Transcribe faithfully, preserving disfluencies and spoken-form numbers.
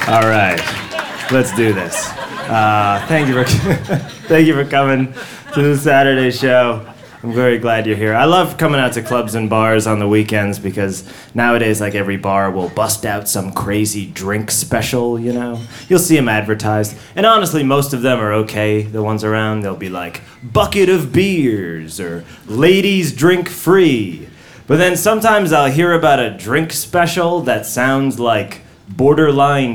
All right, let's do this. Uh, thank you for thank you for coming to the Saturday show. I'm very glad you're here. I love coming out to clubs and bars on the weekends because nowadays, like, every bar will bust out some crazy drink special, you know? You'll see them advertised. And honestly, most of them are okay, the ones around. They'll be like, bucket of beers or ladies drink free. But then sometimes I'll hear about a drink special that sounds like borderline